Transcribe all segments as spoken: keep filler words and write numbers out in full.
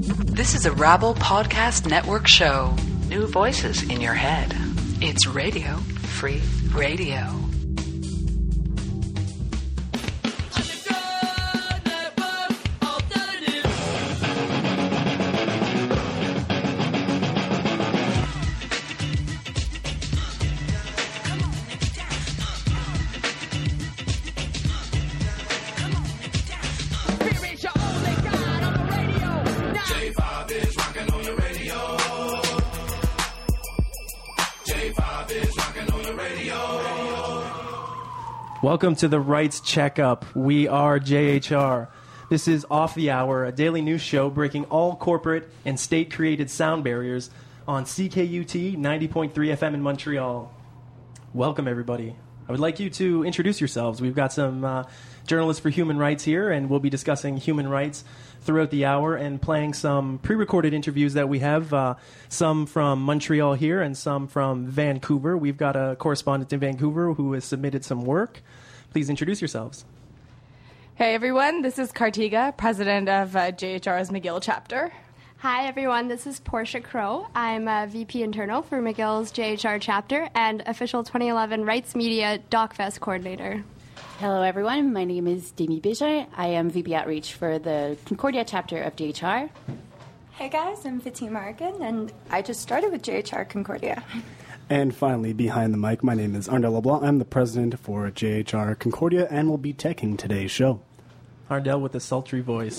This is a Rabble Podcast Network show. New voices in your head. It's Radio Free Radio. Welcome to the Rights Checkup. We are J H R. This is Off the Hour, a daily news show breaking all corporate and state-created sound barriers on C K U T ninety point three F M in Montreal. Welcome, everybody. I would like you to introduce yourselves. We've got some uh, journalists for human rights here, and we'll be discussing human rights throughout the hour and playing some pre-recorded interviews that we have, uh, some from Montreal here and some from Vancouver. We've got a correspondent in Vancouver who has submitted some work. Please introduce yourselves. Hey everyone, this is Kartiga, president of uh, J H R's McGill chapter. Hi everyone, this is Portia Crow. I'm a V P internal for McGill's J H R chapter and official twenty eleven Rights Media DocFest coordinator. Hello everyone, my name is Demi Bégin. I am V P Outreach for the Concordia chapter of J H R. Hey guys, I'm Fatima Arkin, and I just started with J H R Concordia. And finally, behind the mic, my name is Arndel LeBlanc. I'm the president for J H R Concordia and will be teching today's show. Arndel with a sultry voice.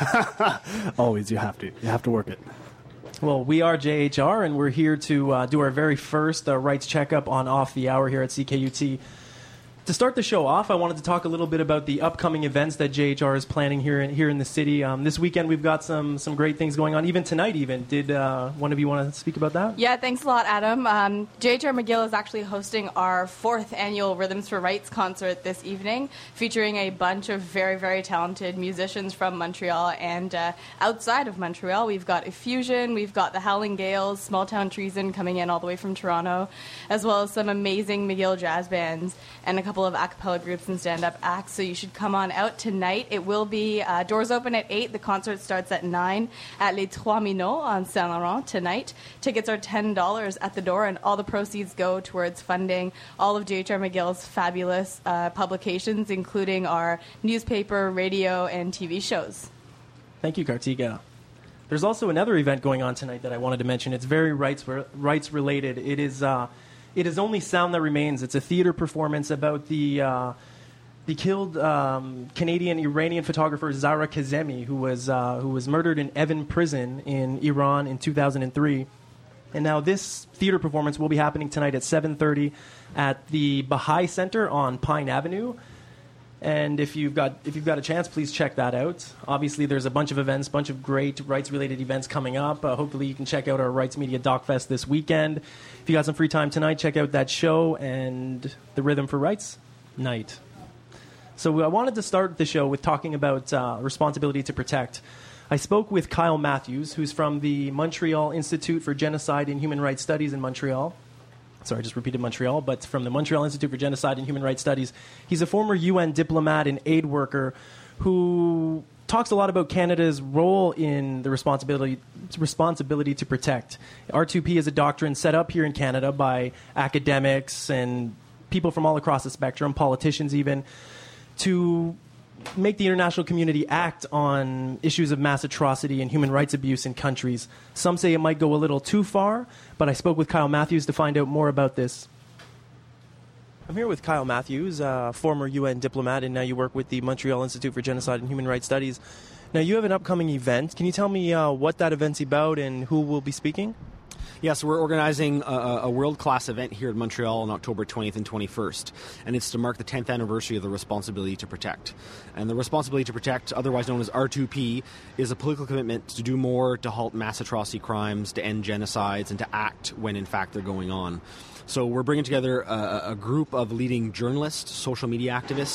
Always, you have to. You have to work it. Well, we are J H R, and we're here to uh, do our very first uh, rights checkup on Off the Hour here at C K U T. To start the show off, I wanted to talk a little bit about the upcoming events that J H R is planning here in, here in the city. Um, this weekend, we've got some some great things going on. Even tonight, even. Did uh, one of you want to speak about that? Yeah, thanks a lot, Adam. Um, J H R McGill is actually hosting our fourth annual Rhythms for Rights concert this evening, featuring a bunch of very, very talented musicians from Montreal and uh, outside of Montreal. We've got Effusion, we've got the Howling Gales, Small Town Treason coming in all the way from Toronto, as well as some amazing McGill jazz bands and a couple of a cappella groups and stand-up acts, so you should come on out tonight. It will be uh, doors open at eight. The concert starts at nine at Les Trois Minots on Saint-Laurent tonight. Tickets are ten dollars at the door, and all the proceeds go towards funding all of J H R McGill's fabulous uh, publications, including our newspaper, radio, and T V shows. Thank you, Kartiga. There's also another event going on tonight that I wanted to mention. It's very rights rights related. It is uh, It is Only Sound That Remains. It's a theater performance about the uh, the killed um, Canadian Iranian photographer Zahra Kazemi, who was uh, who was murdered in Evin prison in Iran in two thousand three. And now this theater performance will be happening tonight at seven thirty at the Baha'i Center on Pine Avenue. And if you've got if you've got a chance, please check that out. Obviously, there's a bunch of events, bunch of great rights-related events coming up. Uh, hopefully, you can check out our Rights Media DocFest this weekend. If you got some free time tonight, check out that show and the Rhythm for Rights night. So I wanted to start the show with talking about uh, responsibility to protect. I spoke with Kyle Matthews, who's from the Montreal Institute for Genocide and Human Rights Studies in Montreal. Sorry, I just repeated Montreal, but from the Montreal Institute for Genocide and Human Rights Studies. He's a former U N diplomat and aid worker who talks a lot about Canada's role in the responsibility responsibility to protect. R two P is a doctrine set up here in Canada by academics and people from all across the spectrum, politicians even, to make the international community act on issues of mass atrocity and human rights abuse in countries. Some say it might go a little too far, but I spoke with Kyle Matthews to find out more about this. I'm here with Kyle Matthews, uh, former U N diplomat, and now you work with the Montreal Institute for Genocide and Human Rights Studies. Now, you have an upcoming event. Can you tell me uh, what that event's about and who will be speaking? Yes, we're organizing a, a world-class event here in Montreal on October twentieth and twenty-first, and it's to mark the tenth anniversary of the Responsibility to Protect. And the Responsibility to Protect, otherwise known as R two P, is a political commitment to do more to halt mass atrocity crimes, to end genocides, and to act when, in fact, they're going on. So we're bringing together a, a group of leading journalists, social media activists,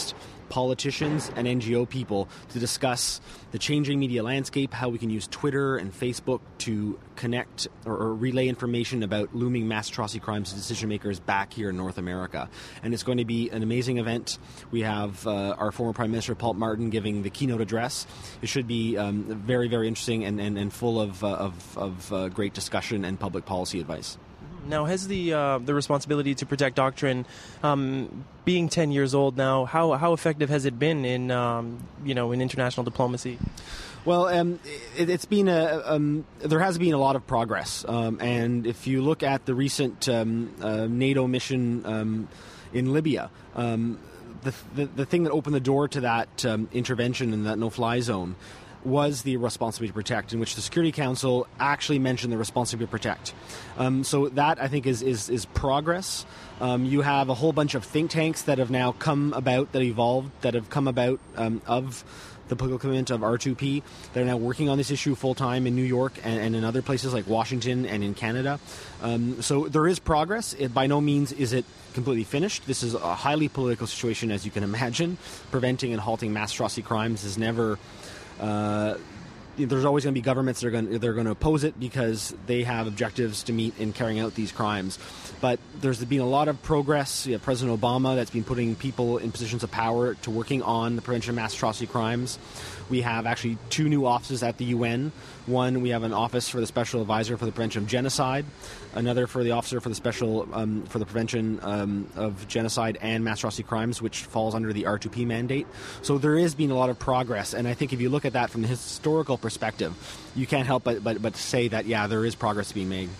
politicians and N G O people to discuss the changing media landscape, how we can use Twitter and Facebook to connect or, or relay information about looming mass atrocity crimes to decision makers back here in North America. And it's going to be an amazing event. We have uh, our former Prime Minister Paul Martin giving the keynote address. It should be um, very, very interesting and, and, and full of, uh, of, of uh, great discussion and public policy advice. Now, has the uh, the responsibility to protect doctrine, um, being ten years old now, how how effective has it been in um, you know in international diplomacy? Well, um, it, it's been a um, there has been a lot of progress, um, and if you look at the recent um, uh, NATO mission um, in Libya, um, the, the the thing that opened the door to that um, intervention in that no-fly zone was the responsibility to protect, in which the Security Council actually mentioned the responsibility to protect. Um, so that, I think, is is, is progress. Um, you have a whole bunch of think tanks that have now come about, that evolved, that have come about um, of the political commitment of R two P. They're now working on this issue full-time in New York and, and in other places like Washington and in Canada. Um, so there is progress. It, by no means is it completely finished. This is a highly political situation, as you can imagine. Preventing and halting mass atrocity crimes is never... Uh, there's always going to be governments that are going they're going to oppose it because they have objectives to meet in carrying out these crimes. But there's been a lot of progress. You have President Obama that's been putting people in positions of power to working on the prevention of mass atrocity crimes. We have actually two new offices at the U N. One, we have an office for the Special Advisor for the Prevention of Genocide. Another for the Officer for the Special um, for the Prevention um, of Genocide and Mass Atrocity Crimes, which falls under the R two P mandate. So there has been a lot of progress, and I think if you look at that from the historical perspective, you can't help but but, but say that, yeah, there is progress being made.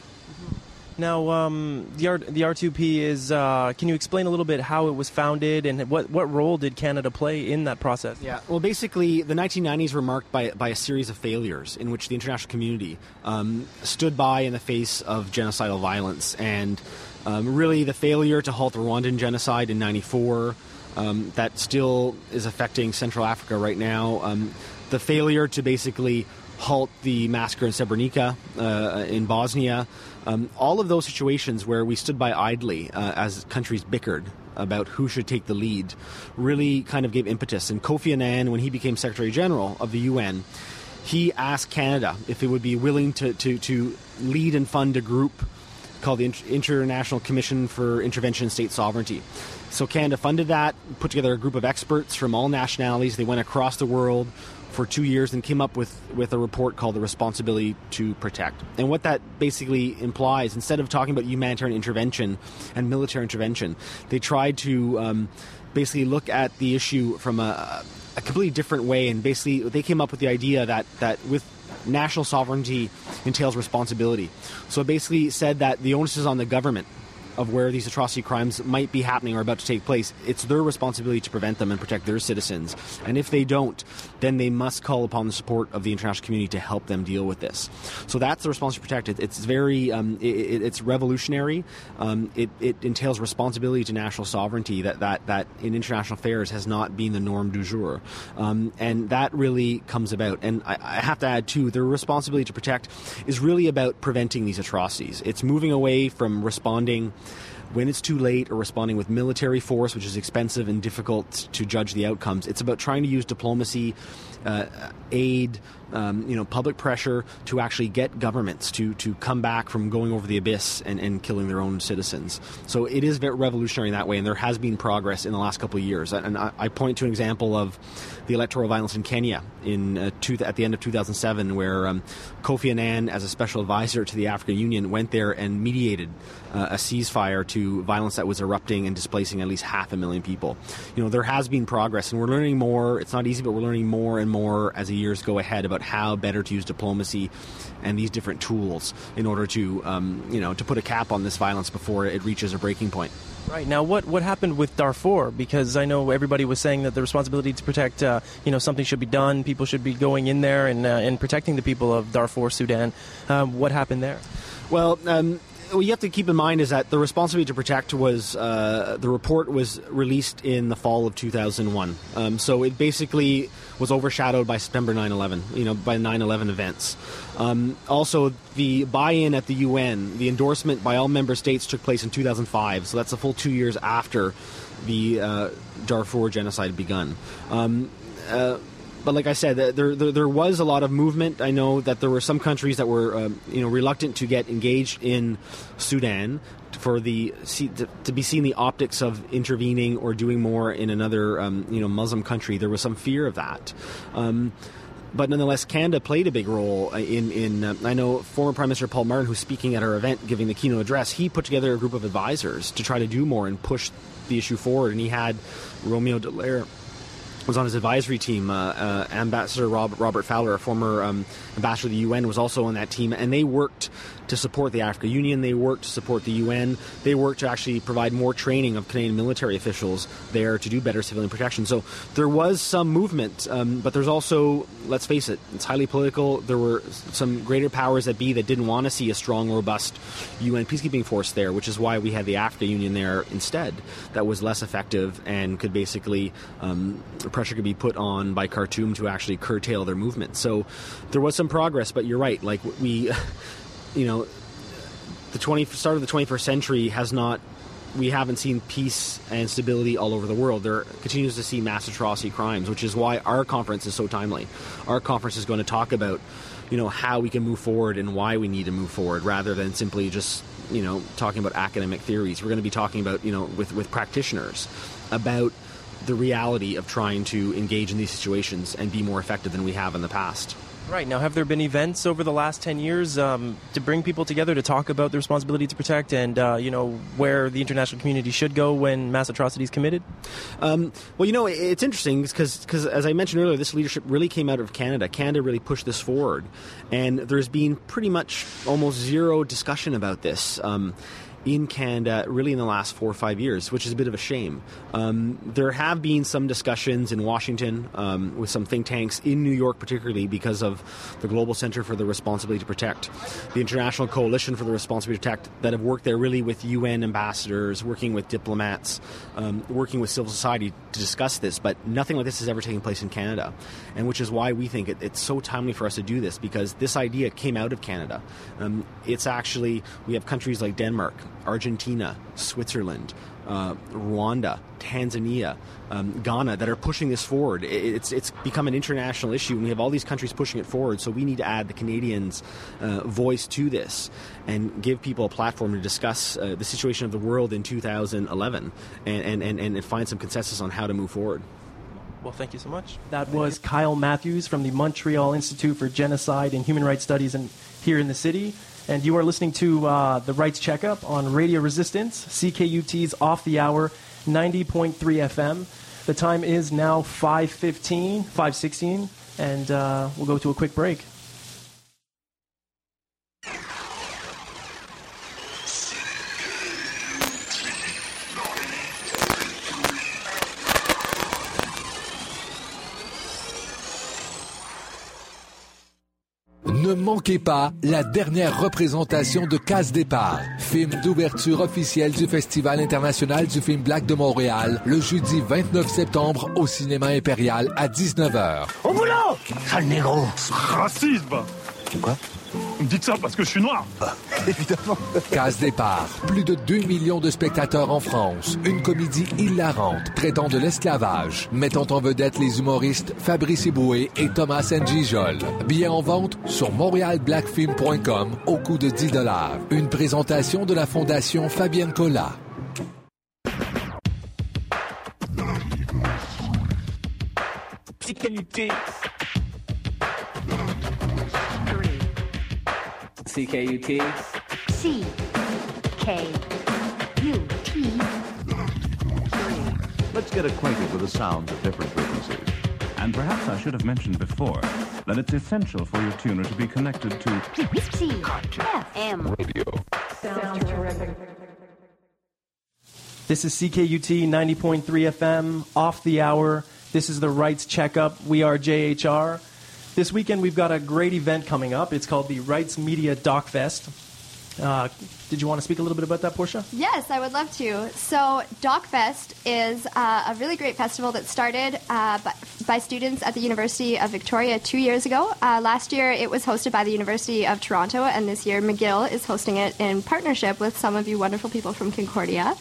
Now, um, the, R- the R two P is, uh, can you explain a little bit how it was founded and what, what role did Canada play in that process? Yeah, well, basically, the nineteen nineties were marked by, by a series of failures in which the international community um, stood by in the face of genocidal violence. And um, really, the failure to halt the Rwandan genocide in ninety-four, um, that still is affecting Central Africa right now. Um, the failure to basically halt the massacre in Srebrenica uh, in Bosnia. Um, all of those situations where we stood by idly uh, as countries bickered about who should take the lead really kind of gave impetus. And Kofi Annan, when he became Secretary General of the U N, he asked Canada if it would be willing to, to, to lead and fund a group called the International Commission for Intervention in State Sovereignty. So Canada funded that, put together a group of experts from all nationalities. They went across the world for two years and came up with, with a report called The Responsibility to Protect. And what that basically implies, instead of talking about humanitarian intervention and military intervention, they tried to um, basically look at the issue from a, a completely different way. And basically they came up with the idea that, that with national sovereignty entails responsibility. So it basically said that the onus is on the government of where these atrocity crimes might be happening or about to take place. It's their responsibility to prevent them and protect their citizens. And if they don't, then they must call upon the support of the international community to help them deal with this. So that's the responsibility to protect. It, it's very, um, it, it's revolutionary. Um, it, it entails responsibility to national sovereignty that, that, that in international affairs has not been the norm du jour. Um, and that really comes about. And I, I have to add, too, the responsibility to protect is really about preventing these atrocities. It's moving away from responding when it's too late or responding with military force, which is expensive and difficult to judge the outcomes. It's about trying to use diplomacy, uh, aid, um, you know, public pressure to actually get governments to, to come back from going over the abyss and, and killing their own citizens. So it is very revolutionary in that way, and there has been progress in the last couple of years. And I, I point to an example of the electoral violence in Kenya in uh, two, at the end of two thousand seven, where um, Kofi Annan, as a special advisor to the African Union, went there and mediated uh, a ceasefire to violence that was erupting and displacing at least half a million people. You know, there has been progress, and we're learning more. It's not easy, but we're learning more and more as the years go ahead about how better to use diplomacy and these different tools in order to, um, you know, to put a cap on this violence before it reaches a breaking point. Right. Now, what, what happened with Darfur? Because I know everybody was saying that the responsibility to protect, uh, you know, something should be done. People should be going in there and, uh, and protecting the people of Darfur, Sudan. Um, what happened there? Well, um, what you have to keep in mind is that the responsibility to protect was, uh, the report was released in the fall of two thousand one. Um, so it basically was overshadowed by September nine eleven, you know, by nine eleven events. Um, also, the buy-in at the U N, the endorsement by all member states took place in two thousand five. So that's a full two years after the uh, Darfur genocide had begun. Um, uh, But like I said, there, there there was a lot of movement. I know that there were some countries that were, um, you know, reluctant to get engaged in Sudan for the to, to be seen the optics of intervening or doing more in another, um, you know, Muslim country. There was some fear of that. Um, But nonetheless, Canada played a big role in, in uh, I know former Prime Minister Paul Martin, who's speaking at our event, giving the keynote address, he put together a group of advisors to try to do more and push the issue forward. And he had Romeo Dallaire was on his advisory team. Uh, uh, Ambassador Rob, Robert Fowler, a former um, ambassador to the U N, was also on that team. And they worked to support the African Union. They worked to support the U N. They worked to actually provide more training of Canadian military officials there to do better civilian protection. So there was some movement, um, but there's also, let's face it, it's highly political. There were some greater powers that be that didn't want to see a strong, robust U N peacekeeping force there, which is why we had the African Union there instead. That was less effective and could basically, um, pressure could be put on by Khartoum to actually curtail their movement. So there was some progress, but you're right. Like we... You know, the twenty start of the twenty-first century has not. We haven't seen peace and stability all over the world. There continues to see mass atrocity crimes, which is why our conference is so timely. Our conference is going to talk about, you know, how we can move forward and why we need to move forward, rather than simply just, you know, talking about academic theories. We're going to be talking about, you know, with with practitioners about the reality of trying to engage in these situations and be more effective than we have in the past. Right. Now, have there been events over the last ten years um, to bring people together to talk about the responsibility to protect and, uh, you know, where the international community should go when mass atrocity is committed? Um, well, you know, it's interesting because, because, as I mentioned earlier, this leadership really came out of Canada. Canada really pushed this forward. And there's been pretty much almost zero discussion about this. Um, in Canada, really in the last four or five years, which is a bit of a shame. Um, there have been some discussions in Washington um, with some think tanks, in New York particularly, because of the Global Center for the Responsibility to Protect, the International Coalition for the Responsibility to Protect, that have worked there really with U N ambassadors, working with diplomats, um, working with civil society to discuss this, but nothing like this has ever taken place in Canada, and which is why we think it, it's so timely for us to do this, because this idea came out of Canada. Um, it's actually, we have countries like Denmark, Argentina, Switzerland, uh, Rwanda, Tanzania, um, Ghana that are pushing this forward. It's it's become an international issue, and we have all these countries pushing it forward, so we need to add the Canadians' uh, voice to this and give people a platform to discuss uh, the situation of the world in two thousand eleven and, and, and, and find some consensus on how to move forward. Well, thank you so much. That was Kyle Matthews from the Montreal Institute for Genocide and Human Rights Studies in, here in the city. And you are listening to uh, the Rights Checkup on Radio Resistance, C K U T's Off the Hour, ninety point three F M. The time is now five fifteen, five sixteen, and uh, we'll go to a quick break. Ne manquez pas la dernière représentation de Case Départ, film d'ouverture officiel du Festival international du film Black de Montréal, le jeudi vingt-neuf septembre au Cinéma Impérial à dix-neuf heures. Au boulot! Sale négro! Racisme! Quoi? Vous me dites ça parce que je suis noir? Ah, évidemment. Case Départ, plus de deux millions de spectateurs en France. Une comédie hilarante traitant de l'esclavage, mettant en vedette les humoristes Fabrice Eboué et Thomas N'Gijol. Billets en vente sur montreal black film point com au coût de dix dollars. Une présentation de la Fondation Fabienne Collat. C K U T. C K U T. Let's get acquainted with the sounds of different frequencies. And perhaps I should have mentioned before that it's essential for your tuner to be connected to C F M radio. Sounds terrific. This is C K U T ninety point three F M, Off the Hour. This is the Rights Checkup. We are J H R. This weekend, we've got a great event coming up. It's called the Rights Media Doc Fest. Uh, did you want to speak a little bit about that, Portia? Yes, I would love to. So DocFest is uh, a really great festival that started uh, by, by students at the University of Victoria two years ago. Uh, last year, it was hosted by the University of Toronto, and this year McGill is hosting it in partnership with some of you wonderful people from Concordia.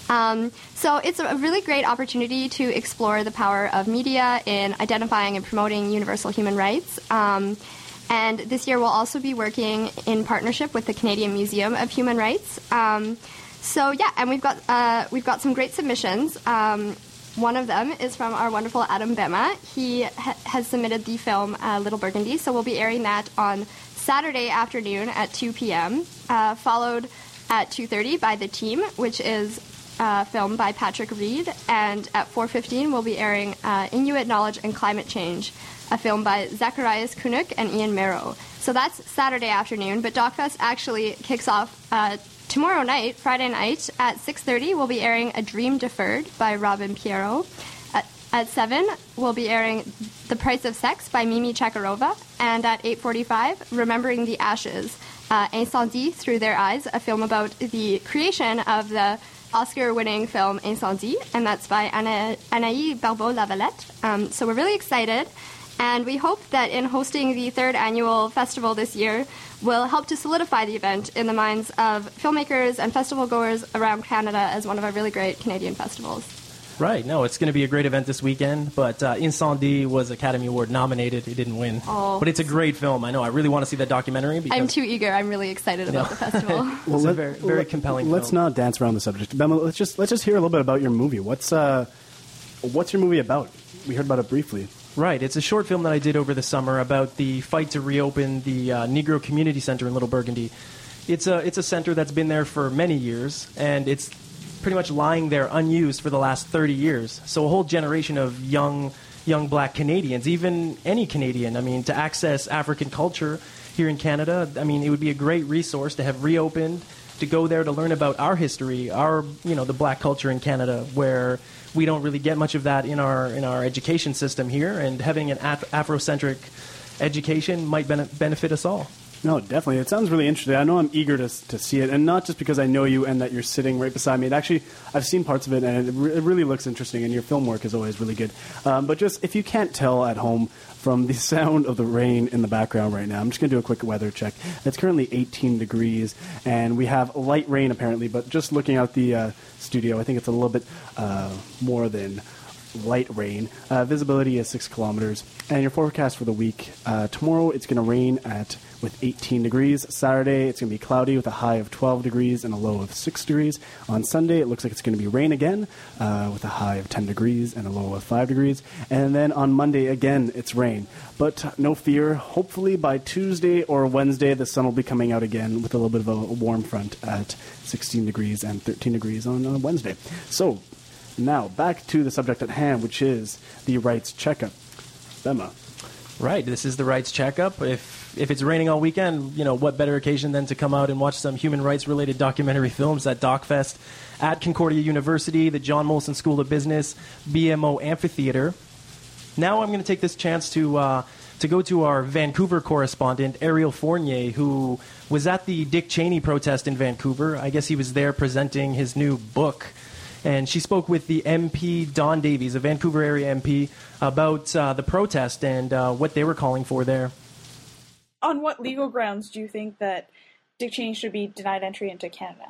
Um, so it's a really great opportunity to explore the power of media in identifying and promoting universal human rights. Um, and this year we'll also be working in partnership with the Canadian Museum of Human Rights. Um, so yeah, and we've got uh, we've got some great submissions. Um, one of them is from our wonderful Adam Bema. He ha- has submitted the film uh, Little Burgundy, so we'll be airing that on Saturday afternoon at two p.m., uh, followed at two thirty by The Team, which is uh, filmed by Patrick Reed, and at four fifteen we'll be airing uh, Inuit Knowledge and Climate Change, a film by Zacharias Kunuk and Ian Merrow. So that's Saturday afternoon, but DocFest actually kicks off uh, tomorrow night, Friday night, at six thirty. We'll be airing A Dream Deferred by Robin Pierrot. At, at seven, we'll be airing The Price of Sex by Mimi Chakarova. And at eight forty-five, Remembering the Ashes, uh, Incendie Through Their Eyes, a film about the creation of the Oscar-winning film Incendie, and that's by Ana- Anaïs Barbeau-Lavalette. Um, so we're really excited. And we hope that in hosting the third annual festival this year will help to solidify the event in the minds of filmmakers and festival goers around Canada as one of our really great Canadian festivals. Right. No, it's going to be a great event this weekend, but uh, Incendie was Academy Award nominated. It didn't win. Oh. But it's a great film. I know. I really want to see that documentary. Because I'm too eager. I'm really excited about the festival. well, it's a very, very let, compelling Let's film. not dance around the subject. Bema, let's just let's just hear a little bit about your movie. What's uh, what's your movie about? We heard about it briefly. Right. It's a short film that I did over the summer about the fight to reopen the uh, Negro Community Center in Little Burgundy. It's a it's a center that's been there for many years, and it's pretty much lying there unused for the last thirty years. So a whole generation of young young black Canadians, even any Canadian, I mean, to access African culture here in Canada, I mean, it would be a great resource to have reopened, to go there to learn about our history, our, you know, the black culture in Canada, where we don't really get much of that in our in our education system here, and having an Af- Afrocentric education might bene- benefit us all. No, definitely. It sounds really interesting. I know I'm eager to to see it, and not just because I know you and that you're sitting right beside me. It actually, I've seen parts of it, and it, re- it really looks interesting, and your film work is always really good. Um, but just, if you can't tell at home from the sound of the rain in the background right now, I'm just going to do a quick weather check. It's currently eighteen degrees, and we have light rain apparently, but just looking out the uh, studio, I think it's a little bit uh, more than light rain. Uh, visibility is six kilometers. And your forecast for the week, uh, tomorrow it's going to rain at with eighteen degrees. Saturday it's going to be cloudy with a high of twelve degrees and a low of six degrees. On Sunday it looks like it's going to be rain again uh, with a high of ten degrees and a low of five degrees. And then on Monday again it's rain. But no fear, hopefully by Tuesday or Wednesday the sun will be coming out again with a little bit of a warm front at sixteen degrees and thirteen degrees on uh, Wednesday. So now, back to the subject at hand, which is the rights checkup. Bema. Right, this is the rights checkup. If if it's raining all weekend, you know, what better occasion than to come out and watch some human rights-related documentary films at DocFest, at Concordia University, the John Molson School of Business, B M O Amphitheater. Now I'm going to take this chance to uh, to go to our Vancouver correspondent, Ariel Fournier, who was at the Dick Cheney protest in Vancouver. I guess he was there presenting his new book. And she spoke with the M P, Don Davies, a Vancouver area M P, about uh, the protest and uh, what they were calling for there. On what legal grounds do you think that Dick Cheney should be denied entry into Canada?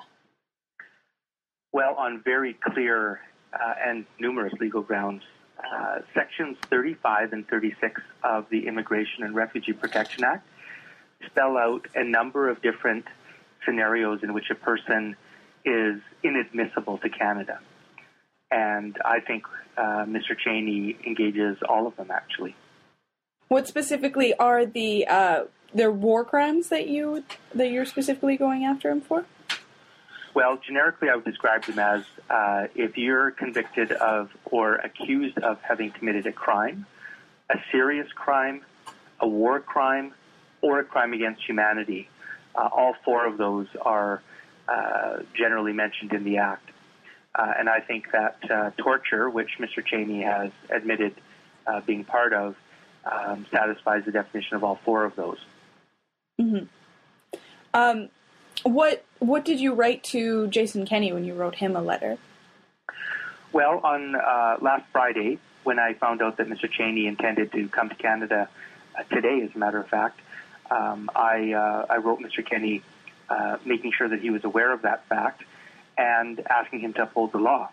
Well, on very clear uh, and numerous legal grounds. Uh, sections thirty-five and thirty-six of the Immigration and Refugee Protection Act spell out a number of different scenarios in which a person is inadmissible to Canada. And I think uh, Mister Cheney engages all of them, actually. What specifically are the uh, their war crimes that you that you're specifically going after him for? Well, generically, I would describe them as uh, if you're convicted of or accused of having committed a crime, a serious crime, a war crime, or a crime against humanity. Uh, all four of those are Uh, generally mentioned in the Act. Uh, and I think that uh, torture, which Mister Cheney has admitted uh, being part of, um, satisfies the definition of all four of those. Mm-hmm. Um, what what did you write to Jason Kenney when you wrote him a letter? Well, on uh, last Friday, when I found out that Mister Cheney intended to come to Canada uh, today, as a matter of fact, um, I, uh, I wrote Mister Kenney Uh, making sure that he was aware of that fact and asking him to uphold the law.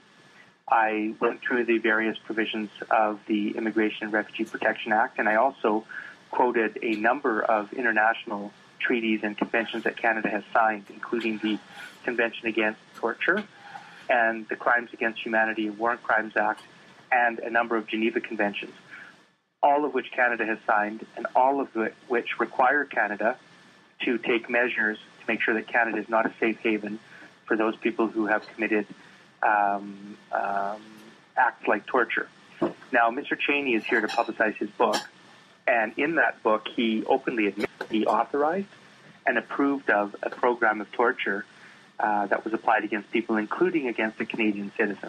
I went through the various provisions of the Immigration and Refugee Protection Act, and I also quoted a number of international treaties and conventions that Canada has signed, including the Convention Against Torture and the Crimes Against Humanity and War Crimes Act, and a number of Geneva Conventions, all of which Canada has signed, and all of which require Canada to take measures to make sure that Canada is not a safe haven for those people who have committed um, um, acts like torture. Now, Mister Cheney is here to publicize his book, and in that book, he openly admits he authorized and approved of a program of torture uh, that was applied against people, including against a Canadian citizen.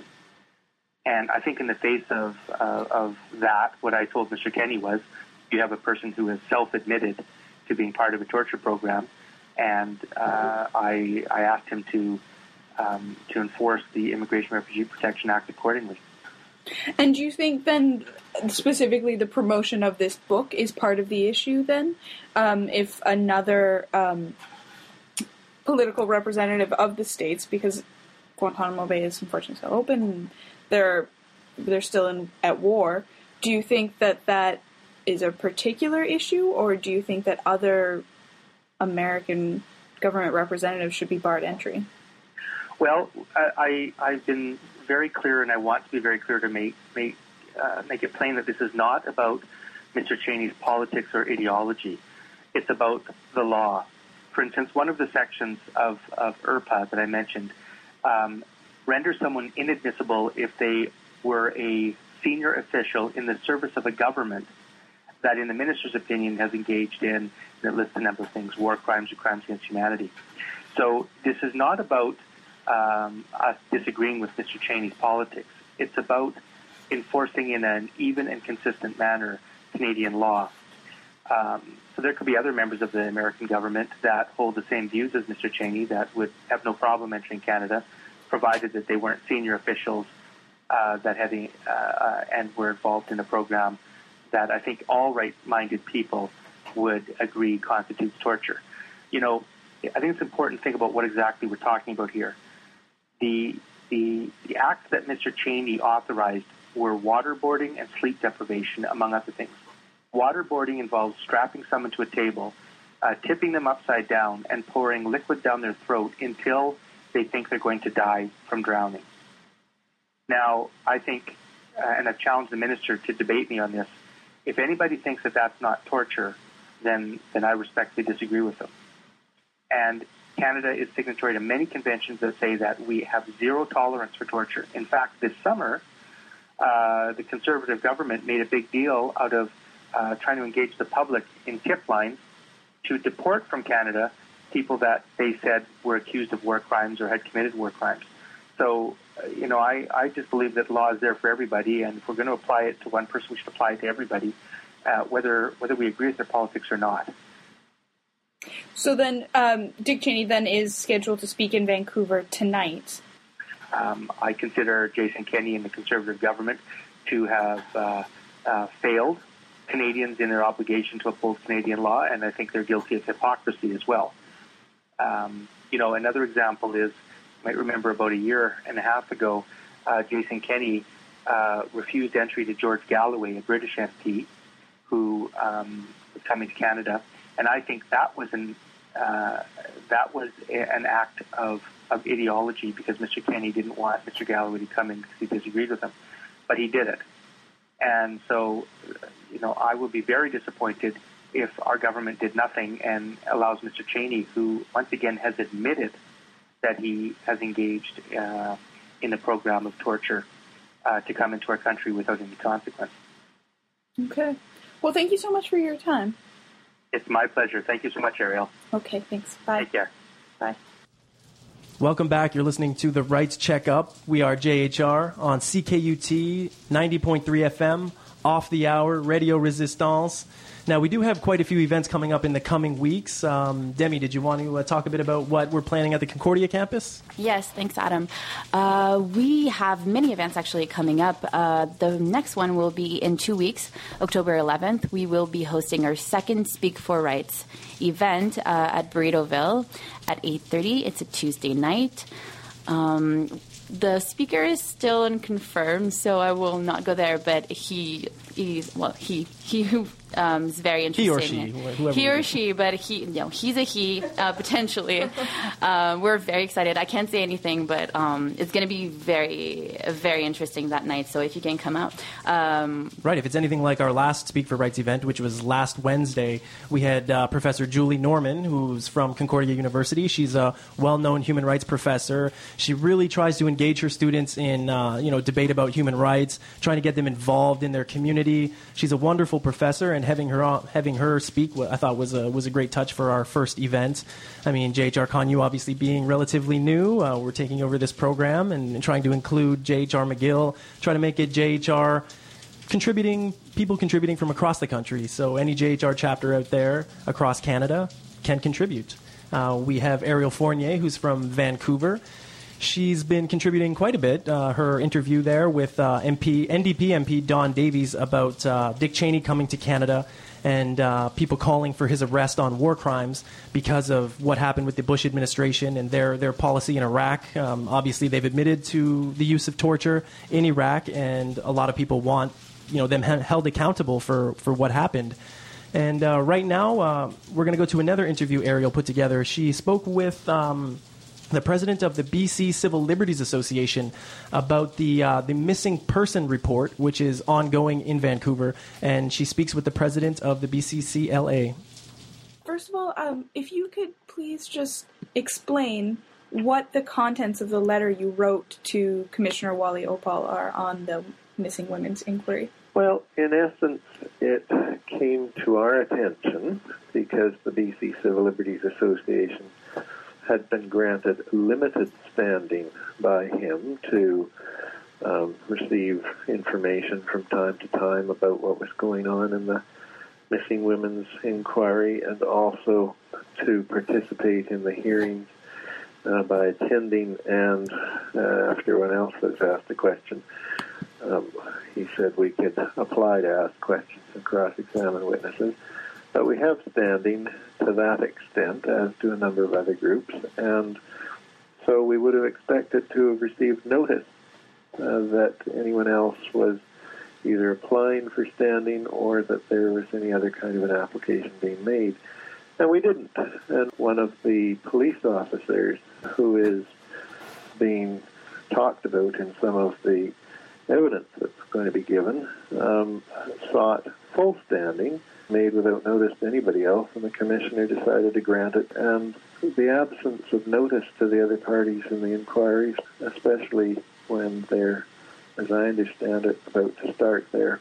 And I think in the face of uh, of that, what I told Mister Kenney was, you have a person who has self-admitted to being part of a torture program, and uh, I, I asked him to um, to enforce the Immigration and Refugee Protection Act accordingly. And do you think then, specifically the promotion of this book is part of the issue then? Um, if another um, political representative of the states, because Guantanamo Bay is unfortunately still open, and they're, they're still in, at war, do you think that that is a particular issue, or do you think that other American government representatives should be barred entry? Well, I, I've been very clear, and I want to be very clear to make make uh, make it plain that this is not about Mister Cheney's politics or ideology. It's about the law. For instance, one of the sections of, of I R P A that I mentioned um, renders someone inadmissible if they were a senior official in the service of a government that, in the minister's opinion, has engaged in, and it lists a number of things, war crimes or crimes against humanity. So this is not about Um, us disagreeing with Mister Cheney's politics. It's about enforcing in an even and consistent manner Canadian law. Um, so there could be other members of the American government that hold the same views as Mister Cheney that would have no problem entering Canada, provided that they weren't senior officials uh, that had uh, uh, and were involved in a program that I think all right-minded people would agree constitutes torture. You know, I think it's important to think about what exactly we're talking about here. The, the, the acts that Mister Cheney authorized were waterboarding and sleep deprivation, among other things. Waterboarding involves strapping someone to a table, uh, tipping them upside down, and pouring liquid down their throat until they think they're going to die from drowning. Now, I think, uh, and I've challenged the minister to debate me on this, if anybody thinks that that's not torture, then, then I respectfully disagree with them. And Canada is signatory to many conventions that say that we have zero tolerance for torture. In fact, this summer, uh, the Conservative government made a big deal out of uh, trying to engage the public in tip lines to deport from Canada people that they said were accused of war crimes or had committed war crimes. So, uh, you know, I, I just believe that law is there for everybody, and if we're going to apply it to one person, we should apply it to everybody, uh, whether whether we agree with their politics or not. So then, um, Dick Cheney then is scheduled to speak in Vancouver tonight. Um, I consider Jason Kenney and the Conservative government to have uh, uh, failed Canadians in their obligation to uphold Canadian law, and I think they're guilty of hypocrisy as well. Um, you know, another example is, you might remember about a year and a half ago, uh, Jason Kenney uh, refused entry to George Galloway, a British M P, who um, was coming to Canada. And I think that was an uh, that was a, an act of, of ideology, because Mister Kenney didn't want Mister Galloway to come in because he disagreed with him, but he did it. And so, you know, I would be very disappointed if our government did nothing and allows Mister Cheney, who once again has admitted that he has engaged uh, in a program of torture, uh, to come into our country without any consequence. Okay. Well, thank you so much for your time. It's my pleasure. Thank you so much, Ariel. Okay, thanks. Bye. Take care. Bye. Welcome back. You're listening to The Rights Checkup. We are J H R on C K U T ninety point three F M, off the hour, Radio Resistance. Now, we do have quite a few events coming up in the coming weeks. Um, Demi, did you want to uh, talk a bit about what we're planning at the Concordia campus? Yes, thanks, Adam. Uh, we have many events actually coming up. Uh, the next one will be in two weeks, October eleventh. We will be hosting our second Speak for Rights event uh, at Burritoville at eight thirty. It's a Tuesday night. Um, the speaker is still unconfirmed, so I will not go there. But he, he's well, he he um, is very interesting. He or she, whoever. He or she, but he, you know, he's a he uh, potentially. uh, we're very excited. I can't say anything, but um, it's going to be very, very interesting that night. So if you can come out, um, right. If it's anything like our last Speak for Rights event, which was last Wednesday, we had uh, Professor Julie Norman, who's from Concordia University. She's a well-known human rights professor. She really tries to engage her students in, uh, you know, debate about human rights, trying to get them involved in their community. She's a wonderful professor, and having her on, having her speak, I thought was a was a great touch for our first event. I mean, J H R Con U obviously being relatively new, uh, we're taking over this program and, and trying to include J H R McGill, try to make it J H R contributing, people contributing from across the country. So any J H R chapter out there across Canada can contribute. Uh, we have Ariel Fournier, who's from Vancouver. She's been contributing quite a bit. Uh, her interview there with uh, M P, N D P M P Don Davies about uh, Dick Cheney coming to Canada and uh, people calling for his arrest on war crimes because of what happened with the Bush administration and their, their policy in Iraq. Um, obviously, they've admitted to the use of torture in Iraq, and a lot of people want, you know, them held accountable for, for what happened. And uh, right now, uh, we're going to go to another interview Ariel put together. She spoke with um, the president of the B C Civil Liberties Association about the uh, the missing person report, which is ongoing in Vancouver, and she speaks with the president of the B C C L A. First of all, um, if you could please just explain what the contents of the letter you wrote to Commissioner Wally Opal are on the missing women's inquiry. Well, in essence, it came to our attention because the B C Civil Liberties Association had been granted limited standing by him to um, receive information from time to time about what was going on in the missing women's inquiry, and also to participate in the hearings uh, by attending, and uh, after everyone else has asked a question, um, he said we could apply to ask questions and cross-examine witnesses. But we have standing to that extent, as do a number of other groups, and so we would have expected to have received notice uh, that anyone else was either applying for standing or that there was any other kind of an application being made. And we didn't. And one of the police officers who is being talked about in some of the evidence that's going to be given um, sought full standing, made without notice to anybody else, and the commissioner decided to grant it. And the absence of notice to the other parties in the inquiries, especially when they're, as I understand it, about to start their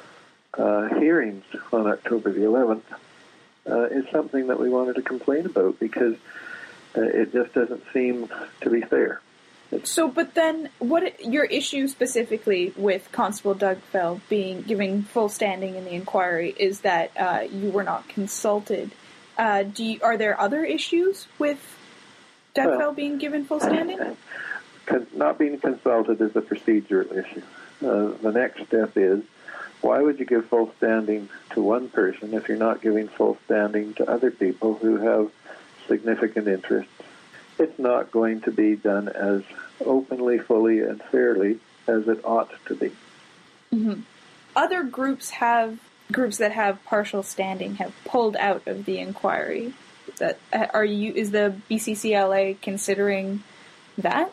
uh, hearings on October the eleventh, uh, is something that we wanted to complain about, because uh, it just doesn't seem to be fair. So, but then, what your issue specifically with Constable Doug Fell being giving full standing in the inquiry is that uh, you were not consulted. Uh, do you, are there other issues with Doug well, Fell being given full standing? Con- not being consulted is a procedural issue. Uh, the next step is, why would you give full standing to one person if you're not giving full standing to other people who have significant interests? It's not going to be done as openly, fully, and fairly as it ought to be. Mm-hmm. Other groups have groups that have partial standing have pulled out of the inquiry. That are you? Is the B C C L A considering that?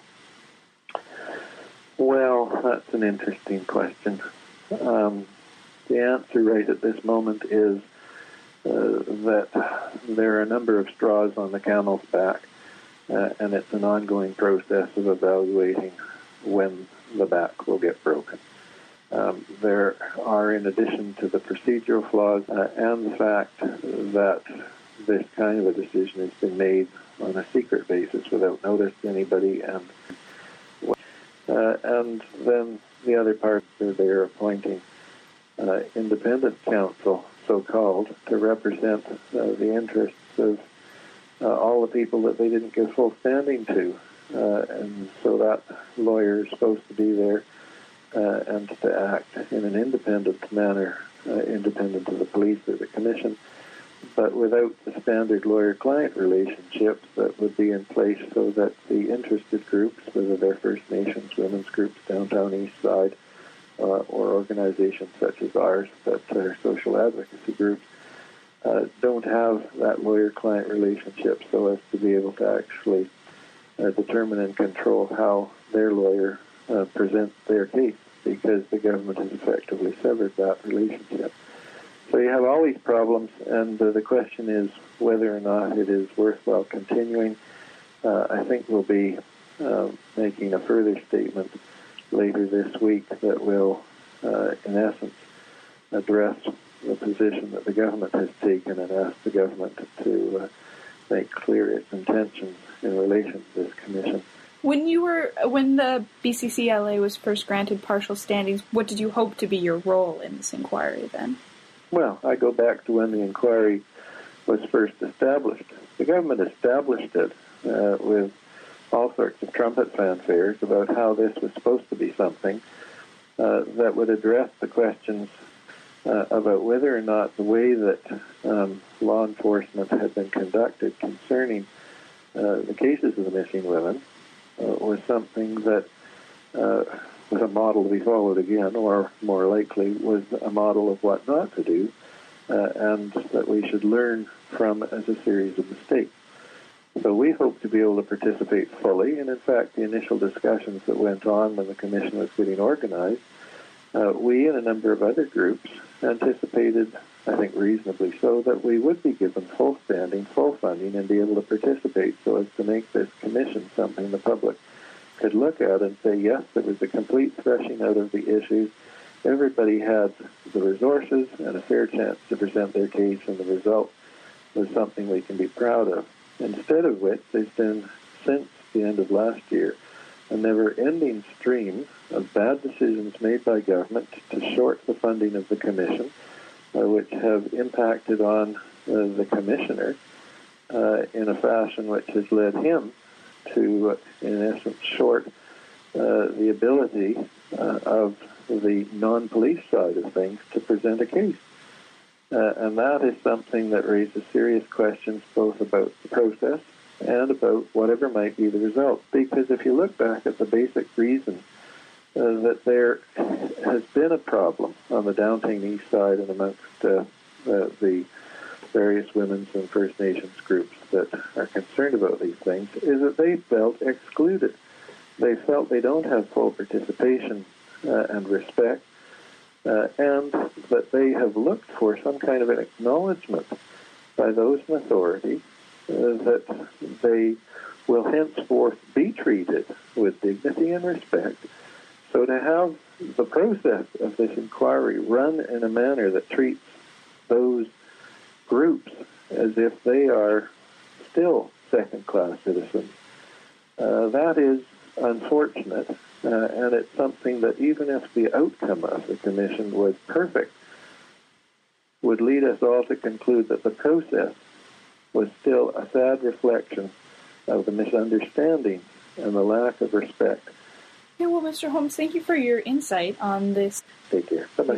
Well, that's an interesting question. Um, the answer right at this moment is uh, that there are a number of straws on the camel's back. Uh, and it's an ongoing process of evaluating when the back will get broken. Um, there are, in addition to the procedural flaws uh, and the fact that this kind of a decision has been made on a secret basis without notice to anybody, and uh, and then the other part is they're appointing uh, independent counsel, so-called, to represent uh, the interests of Uh, all the people that they didn't give full standing to. Uh, and so that lawyer is supposed to be there uh, and to act in an independent manner, uh, independent of the police or the commission, but without the standard lawyer-client relationships that would be in place so that the interested groups, whether they're First Nations, women's groups, downtown East Side, uh, or organizations such as ours that are social advocacy groups, uh, don't have that lawyer-client relationship so as to be able to actually uh, determine and control how their lawyer uh, presents their case, because the government has effectively severed that relationship. So you have all these problems, and uh, the question is whether or not it is worthwhile continuing. Uh, I think we'll be uh, making a further statement later this week that will, uh, in essence, address the position that the government has taken and ask the government to uh, make clear its intentions in relation to this commission. When you were, when the B C C L A was first granted partial standings, what did you hope to be your role in this inquiry then? Well, I go back to when the inquiry was first established. The government established it uh, with all sorts of trumpet fanfares about how this was supposed to be something uh, that would address the questions uh, about whether or not the way that um, law enforcement had been conducted concerning uh, the cases of the missing women uh, was something that uh, was a model to be followed again, or more likely was a model of what not to do, uh, and that we should learn from as a series of mistakes. So we hope to be able to participate fully, and in fact the initial discussions that went on when the commission was getting organized, uh, we and a number of other groups anticipated, I think reasonably so, that we would be given full standing, full funding, and be able to participate so as to make this commission something the public could look at and say, yes, there was a complete threshing out of the issues. Everybody had the resources and a fair chance to present their case, and the result was something we can be proud of. Instead of which, there's been, since the end of last year, a never-ending stream of bad decisions made by government to short the funding of the commission, uh, which have impacted on uh, the commissioner uh, in a fashion which has led him to, uh, in essence, short uh, the ability uh, of the non-police side of things to present a case. Uh, and that is something that raises serious questions both about the process and about whatever might be the result. Because if you look back at the basic reason uh, that there has been a problem on the downtown East Side and amongst uh, uh, the various women's and First Nations groups that are concerned about these things, is that they felt excluded. They felt they don't have full participation uh, and respect, uh, and that they have looked for some kind of an acknowledgement by those in authority uh, that they will henceforth be treated with dignity and respect. So to have the process of this inquiry run in a manner that treats those groups as if they are still second-class citizens, uh, that is unfortunate, uh, and it's something that even if the outcome of the commission was perfect, would lead us all to conclude that the process was still a sad reflection of the misunderstanding and the lack of respect. Yeah, well, Mister Holmes, thank you for your insight on this. Take care. Bye-bye.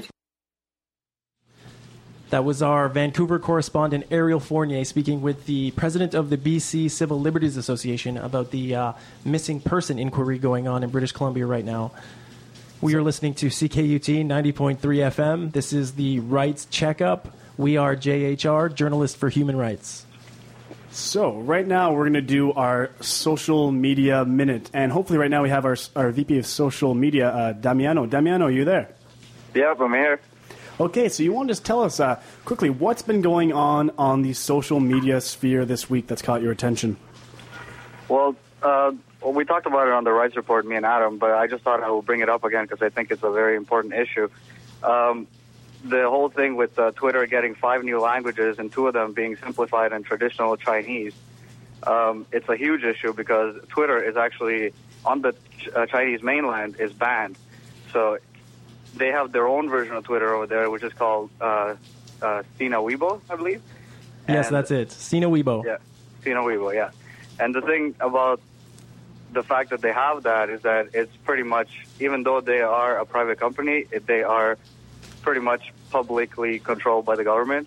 That was our Vancouver correspondent, Ariel Fournier, speaking with the president of the B C Civil Liberties Association about the uh, missing person inquiry going on in British Columbia right now. We are listening to C K U T ninety point three F M. This is the Rights Checkup. We are J H R, Journalists for Human Rights. So right now we're going to do our social media minute, and hopefully right now we have our our V P of social media, uh, Damiano. Damiano, are you there? Yep, I'm here. Okay, so you want to just tell us uh, quickly what's been going on on the social media sphere this week that's caught your attention? Well, uh, well, we talked about it on the Rights Report, me and Adam, but I just thought I would bring it up again because I think it's a very important issue. Um, the whole thing with uh, Twitter getting five new languages and two of them being simplified in traditional Chinese, um, it's a huge issue because Twitter is actually, on the ch- uh, Chinese mainland, is banned. So they have their own version of Twitter over there, which is called uh, uh, Sina Weibo, I believe. Yes, and, that's it. Sina Weibo. Yeah, Sina Weibo, yeah. And the thing about the fact that they have that is that it's pretty much, even though they are a private company, it, they are pretty much publicly controlled by the government,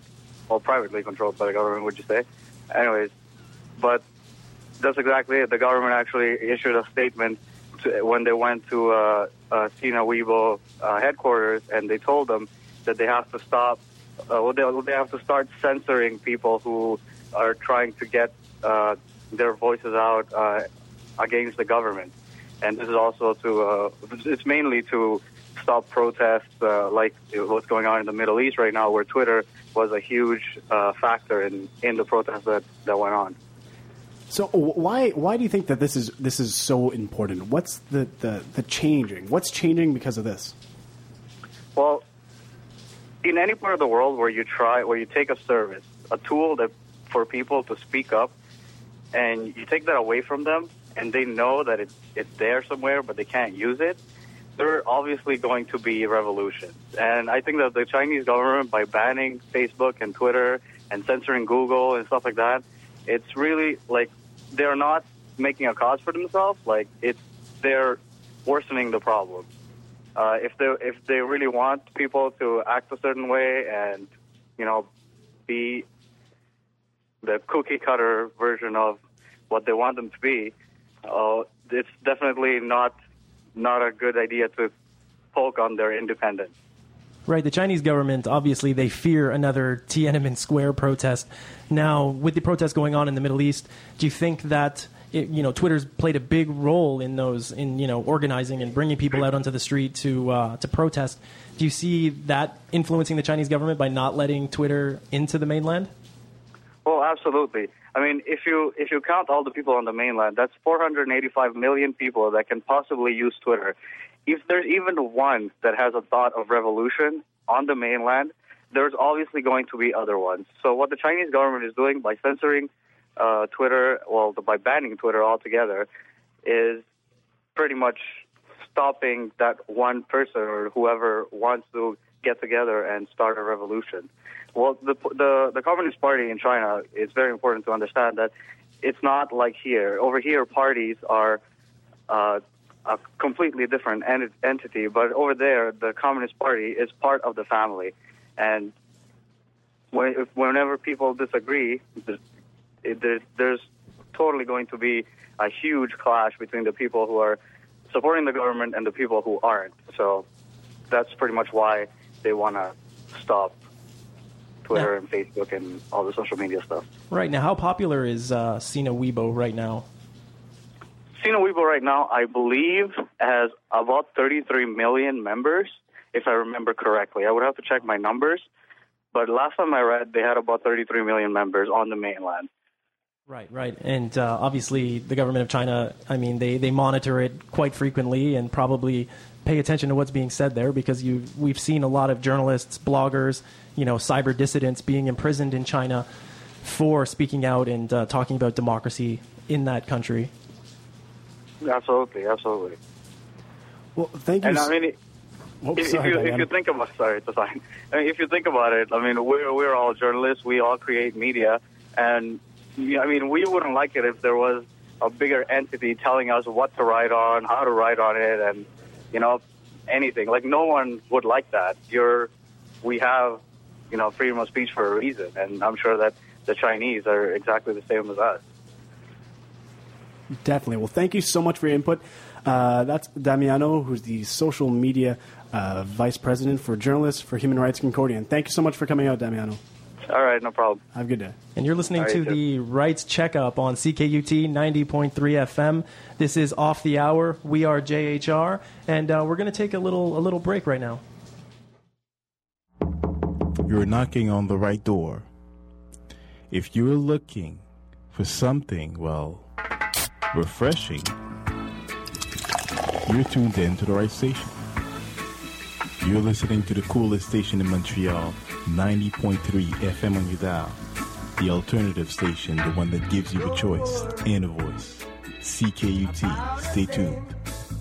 well, privately controlled by the government, would you say? Anyways, but that's exactly it. The government actually issued a statement to, when they went to uh, uh, Sina Weibo uh, headquarters, and they told them that they have to stop, uh, well, they, they have to start censoring people who are trying to get uh, their voices out uh, against the government. And this is also to, uh, it's mainly to stop protests uh, like what's going on in the Middle East right now, where Twitter was a huge uh, factor in, in the protests that, that went on. So why why do you think that this is this is so important? What's the, the, the changing? What's changing because of this? Well, in any part of the world where you try, where you take a service, a tool that for people to speak up, and you take that away from them, and they know that it's it's there somewhere, but they can't use it, there are obviously going to be revolutions. And I think that the Chinese government, by banning Facebook and Twitter and censoring Google and stuff like that, it's really like they're not making a cause for themselves. Like it's they're worsening the problem. Uh, if they if they really want people to act a certain way and you know be the cookie cutter version of what they want them to be, uh, it's definitely not not a good idea to poke on their independence. Right, the Chinese government, obviously, they fear another Tiananmen Square protest. Now, with the protests going on in the Middle East, do you think that, it, you know, Twitter's played a big role in those, in, you know, organizing and bringing people out onto the street to uh, to protest? Do you see that influencing the Chinese government by not letting Twitter into the mainland? Well, absolutely. I mean, if you if you count all the people on the mainland, that's four hundred eighty-five million people that can possibly use Twitter. If there's even one that has a thought of revolution on the mainland, there's obviously going to be other ones. So what the Chinese government is doing by censoring uh, Twitter, well, by banning Twitter altogether, is pretty much stopping that one person or whoever wants to get together and start a revolution. Well, the the, the Communist Party in China, it's very important to understand that it's not like here. Over here, parties are uh, a completely different ent- entity, but over there, the Communist Party is part of the family. And when, if, whenever people disagree, there's, it, there's totally going to be a huge clash between the people who are supporting the government and the people who aren't. So that's pretty much why they want to stop Twitter and Facebook and all the social media stuff. Right. Now, how popular is uh, Sina Weibo right now? Sina Weibo right now, I believe, has about thirty-three million members, if I remember correctly. I would have to check my numbers, but last time I read, they had about thirty-three million members on the mainland. Right, right. And uh, obviously, the government of China, I mean, they, they monitor it quite frequently and probably pay attention to what's being said there, because you we've seen a lot of journalists, bloggers, you know, cyber dissidents being imprisoned in China for speaking out and uh, talking about democracy in that country. Absolutely, absolutely. Well, thank you. And I mean, it, oh, if, sorry, if, you, Diane. if you think about, sorry, it's fine. I mean, if you think about it, I mean, we're we're all journalists. We all create media, and I mean, we wouldn't like it if there was a bigger entity telling us what to write on, how to write on it, and you know, anything. Like, no one would like that. You're, we have, you know, freedom of speech for a reason, and I'm sure that the Chinese are exactly the same as us. Definitely. Well, thank you so much for your input. Uh, that's Damiano, who's the social media uh, vice president for Journalists for Human Rights Concordia. Thank you so much for coming out, Damiano. All right, no problem. Have a good day. And you're listening right, to sure. the Rights Checkup on C K U T ninety point three F M. This is Off the Hour. We are J H R, and uh, we're going to take a little a little break right now. You're knocking on the right door. If you're looking for something, well, refreshing, you're tuned in to the right station. You're listening to the coolest station in Montreal, ninety point three F M on your dial. The alternative station, the one that gives you a choice and a voice. C K U T. Stay tuned.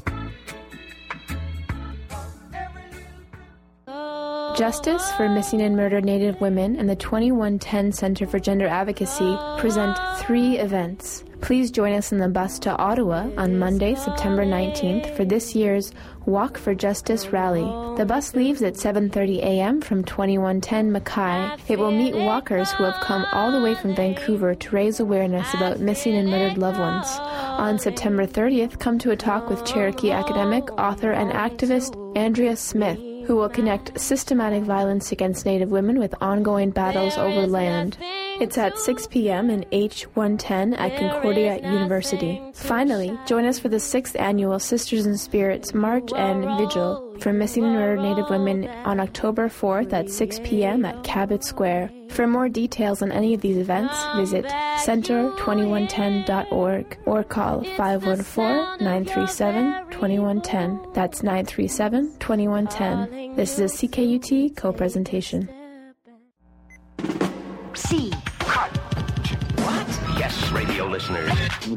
Justice for Missing and Murdered Native Women and the twenty-one ten Center for Gender Advocacy present three events. Please join us in the bus to Ottawa on Monday, September nineteenth for this year's Walk for Justice rally. The bus leaves at seven thirty a.m. from twenty-one ten Mackay. It will meet walkers who have come all the way from Vancouver to raise awareness about missing and murdered loved ones. On September thirtieth, come to a talk with Cherokee academic, author, and activist Andrea Smith, who will connect systematic violence against Native women with ongoing battles over land. It's at six p.m. in H one ten at Concordia University. Finally, join us for the sixth annual Sisters in Spirits March and Vigil for Missing and Murdered Native Women on October fourth at six p.m. at Cabot Square. For more details on any of these events, visit center twenty-one ten dot org or call five one four, nine three seven, two one one zero. That's nine three seven, two one one zero. This is a C K U T co-presentation. C. What? Yes, radio listeners.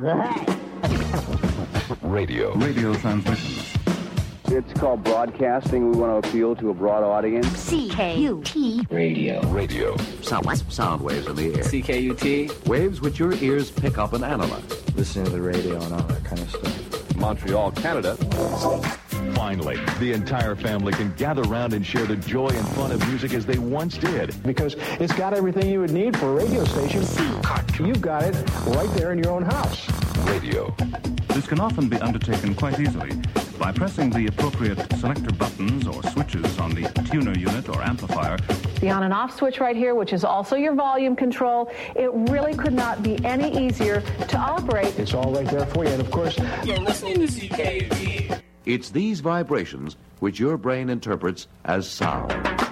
Radio. Radio transmissions. It's called broadcasting. We want to appeal to a broad audience. C K U T. Radio. Radio. Sound, sound waves in the air. C K U T. Waves which your ears pick up and analyze. Listening to the radio and all that kind of stuff. Montreal, Canada. Finally, the entire family can gather around and share the joy and fun of music as they once did. Because it's got everything you would need for a radio station. You've got it right there in your own house. Radio. This can often be undertaken quite easily by pressing the appropriate selector buttons or switches on the tuner unit or amplifier. The on and off switch right here, which is also your volume control, it really could not be any easier to operate. It's all right there for you. And of course, you're listening to C K U T. It's these vibrations which your brain interprets as sound.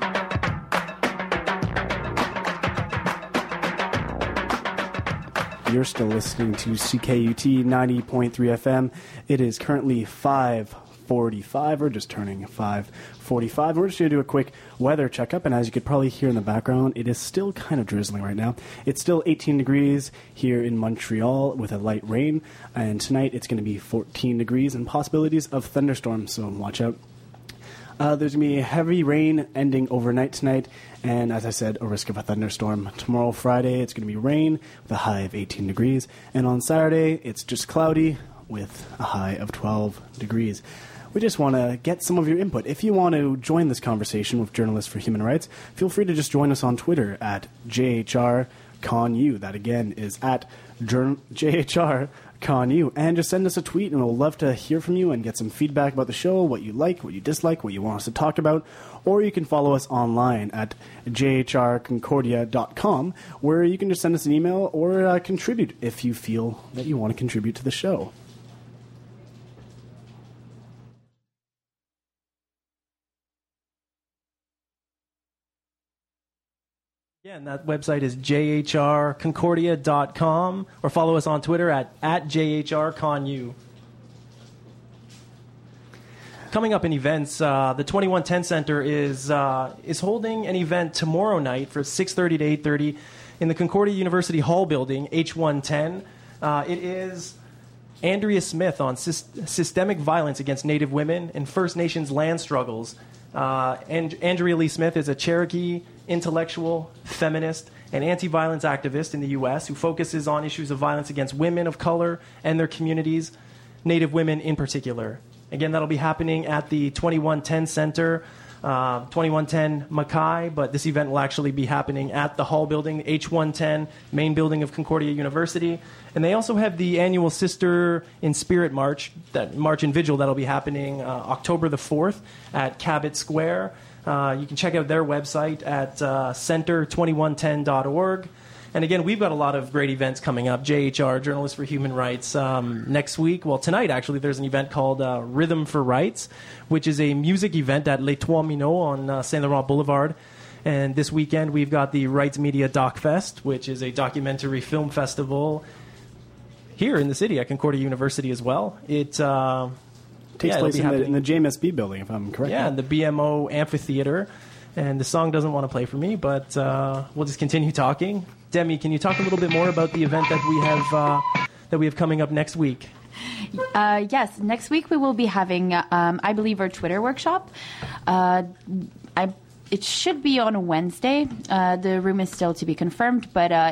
You're still listening to C K U T ninety point three F M. It is currently five forty-five, or just turning five forty-five. We're just going to do a quick weather checkup, and as you could probably hear in the background, it is still kind of drizzling right now. It's still eighteen degrees here in Montreal with a light rain, and tonight it's going to be fourteen degrees and possibilities of thunderstorms, so watch out. Uh, there's going to be heavy rain ending overnight tonight, and as I said, a risk of a thunderstorm. Tomorrow, Friday, it's going to be rain with a high of eighteen degrees, and on Saturday, it's just cloudy with a high of twelve degrees. We just want to get some of your input. If you want to join this conversation with Journalists for Human Rights, feel free to just join us on Twitter at J H R Con U. That, again, is at J H R Con U. And just send us a tweet, and we'll love to hear from you and get some feedback about the show, what you like, what you dislike, what you want us to talk about. Or you can follow us online at j h r concordia dot com, where you can just send us an email or uh, contribute if you feel that you want to contribute to the show. Again, that website is j h r concordia dot com, or follow us on Twitter at, at j h r con u. Coming up in events, uh, the twenty-one ten Center is uh, is holding an event tomorrow night for six thirty to eight thirty in the Concordia University Hall building, H one ten. Uh, it is Andrea Smith on sy- systemic violence against Native women and First Nations land struggles. Uh, and Andrea Lee Smith is a Cherokee intellectual, feminist, and anti-violence activist in the U S who focuses on issues of violence against women of color and their communities, Native women in particular. Again, that'll be happening at the twenty-one ten Center, uh, twenty-one ten Mackay, but this event will actually be happening at the Hall building, H one ten, main building of Concordia University. And they also have the annual Sister in Spirit March, that March and Vigil, that'll be happening uh, October the fourth at Cabot Square. Uh, you can check out their website at uh, center twenty-one ten dot org. And again, we've got a lot of great events coming up. J H R, Journalists for Human Rights, um, next week. Well, tonight, actually, there's an event called uh, Rhythm for Rights, which is a music event at Les Trois Minots on uh, Saint Laurent Boulevard. And this weekend, we've got the Rights Media Doc Fest, which is a documentary film festival here in the city at Concordia University as well. It uh, takes yeah, place in the, in the J M S B building, if I'm correct. Yeah, in the B M O Amphitheater. And the song doesn't want to play for me, but uh, we'll just continue talking. Demi, can you talk a little bit more about the event that we have uh, that we have coming up next week? Uh, yes, next week we will be having, um, I believe, our Twitter workshop. Uh, I, it should be on a Wednesday. Uh, the room is still to be confirmed, but uh,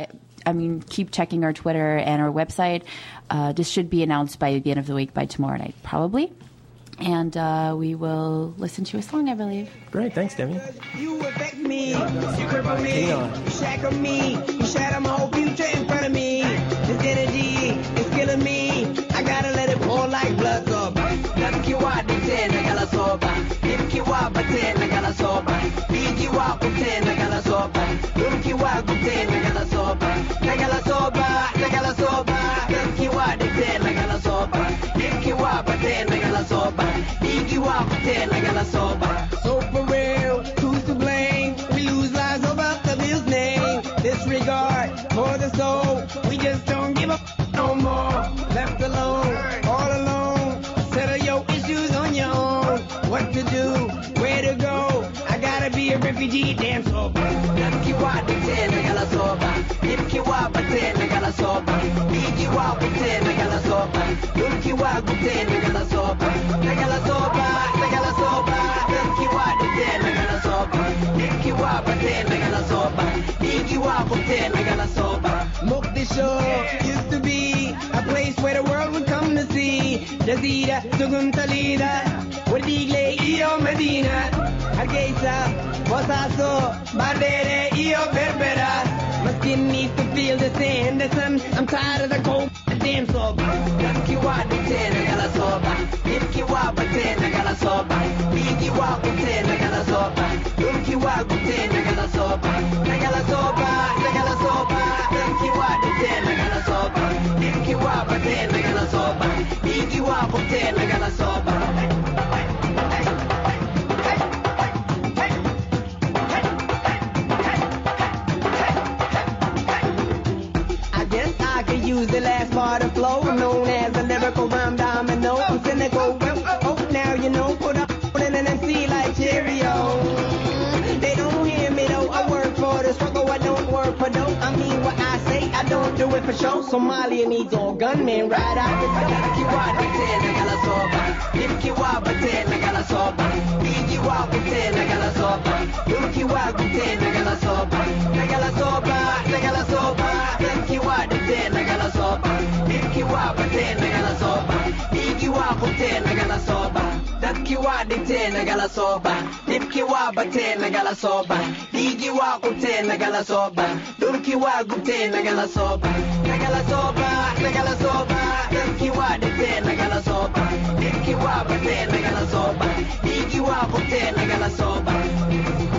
I mean, keep checking our Twitter and our website. Uh, this should be announced by the end of the week, by tomorrow night, probably. And uh, we will listen to a song, I believe. Great, thanks, Demi. You affect me, you cripple me, you shackle me, you shatter my whole future in front of me. This energy is killing me. I gotta let it pour like blood soba. Nakiwa dite nagala soba. Nikiwa bate nagala soba. Igiwa kute nagala soba. Nikiwa kute nagala soba. Nagala soba, nagala soba. Nakiwa dite nagala soba. Nikiwa bate nagala soba. Igiwa kute nagala soba. So for real, who's to blame? We lose lives over the Bill's name. Disregard for the soul. We just don't give up no more. Left alone, all alone. Settle your issues on your own. What to do? Where to go? I gotta be a refugee, damn sober. Nakiwa dite nagala soba. Nikiwa bate nagala soba. Igiwa kute nagala soba. Nikiwa kute nagala soba. Nagala soba, nagala soba. Nakiwa dite nagala soba. Nikiwa bate nagala soba. Igiwa kute nagala soba. Mogadishu used to be a place where the world would come to see. Jazira, Sugun Talida, Wadigle, Iyo Medina, Hargeisa, Wasaso, Bardere, Iyo Berbera. My skin needs to feel the same. The sun, I'm tired of the cold, damn soba. Nakiwa dite nagala soba. Nikiwa bate nagala soba. Igiwa kute nagala soba. Nikiwa kute nagala soba. Nagala soba, nagala soba. Nikiwa dite nagala soba. Nikiwa bate nagala soba. Igiwa kute nagala soba. Use the last part of flow, known as a lyrical rhyme domino. I'm cynical, well, oh, now you know, put up in an M C like Cheerio. They don't hear me though, I work for the struggle, I don't work for dope. I mean what I say, I don't do it for show. Somalia needs all gunmen right out the door. Nikiwa dite nagala soba. Nikiwa bate nagala soba. Igiwa kute nagala soba. Nikiwa kute nagala soba. Nagala soba, nagala soba. Nikiwa dite nagala soba. Nikiwa bate nagala soba. Igiwa kute nagala soba. Nikiwa dite nagala soba. Nikiwa bate nagala soba. Igiwa kute nagala soba. Nikiwa kute nagala soba. Nagala soba, nagala soba. Nikiwa dite nagala soba. Nikiwa bate nagala soba. Igiwa kute nagala soba.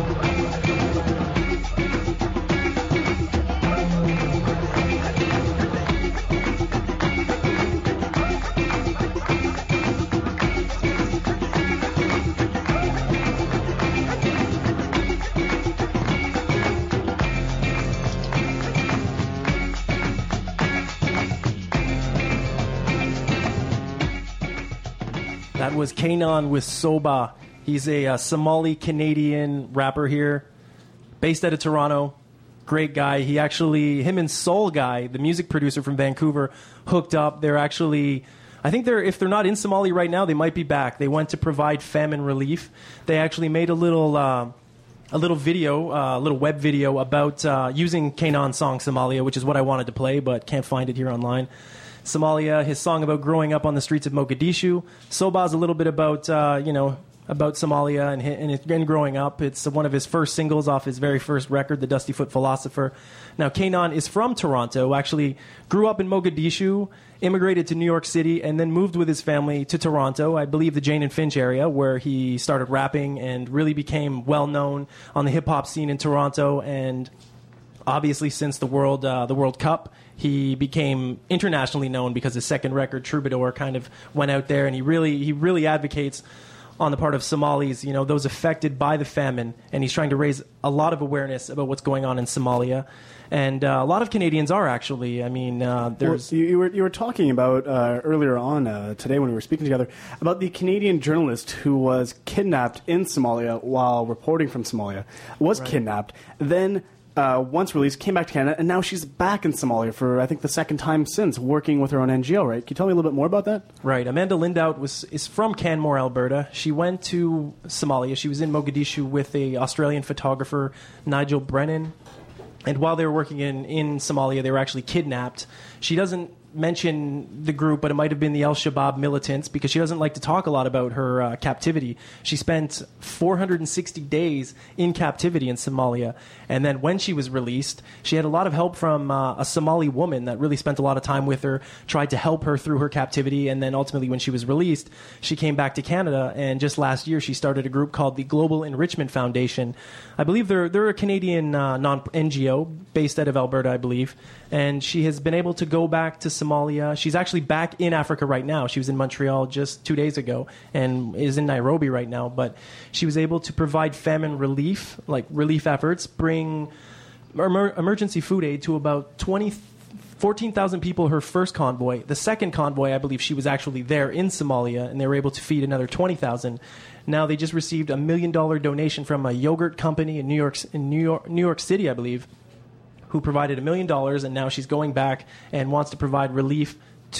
That was Kanon with Soba. He's a uh, Somali-Canadian rapper here, based out of Toronto. Great guy. He actually, him and Soul Guy, the music producer from Vancouver, hooked up. They're actually, I think they're, if they're not in Somalia right now, they might be back. They went to provide famine relief. They actually made a little, uh, a little video, a uh, little web video about uh, using Kanon's song Somalia, which is what I wanted to play, but can't find it here online. Somalia, his song about growing up on the streets of Mogadishu. Soba's a little bit about, uh, you know, about Somalia and, and, and growing up. It's one of his first singles off his very first record, The Dusty Foot Philosopher. Now, Kanon is from Toronto, actually grew up in Mogadishu, immigrated to New York City, and then moved with his family to Toronto, I believe the Jane and Finch area, where he started rapping and really became well-known on the hip-hop scene in Toronto. And obviously, since the World, uh, the World Cup, he became internationally known because his second record, Troubadour, kind of went out there, and he really he really advocates on the part of Somalis, you know, those affected by the famine, and he's trying to raise a lot of awareness about what's going on in Somalia. And uh, a lot of Canadians are actually. I mean, uh, there's well, you, you were you were talking about uh, earlier on uh, today when we were speaking together about the Canadian journalist who was kidnapped in Somalia while reporting from Somalia, was right. kidnapped, then. Uh, once released, came back to Canada, and now she's back in Somalia for, I think, the second time since, working with her own N G O, right? Can you tell me a little bit more about that? Right. Amanda Lindout was is from Canmore, Alberta. She went to Somalia. She was in Mogadishu with a Australian photographer, Nigel Brennan. And while they were working in, in Somalia, they were actually kidnapped. She doesn't mention the group, but it might have been the Al-Shabaab militants, because she doesn't like to talk a lot about her uh, captivity. She spent four hundred sixty days in captivity in Somalia, and then when she was released, she had a lot of help from uh, a Somali woman that really spent a lot of time with her, tried to help her through her captivity, and then ultimately when she was released, she came back to Canada, and just last year she started a group called the Global Enrichment Foundation. I believe they're, they're a Canadian uh, non N G O based out of Alberta, I believe, and she has been able to go back to Somalia. She's actually back in Africa right now. She was in Montreal just two days ago and is in Nairobi right now. But she was able to provide famine relief, like relief efforts, bring emer- emergency food aid to about twenty, fourteen thousand people, her first convoy. The second convoy, I believe she was actually there in Somalia, and they were able to feed another twenty thousand. Now they just received a million dollar donation from a yogurt company in New York, in New York, New York City, I believe, who provided a million dollars, and now she's going back and wants to provide relief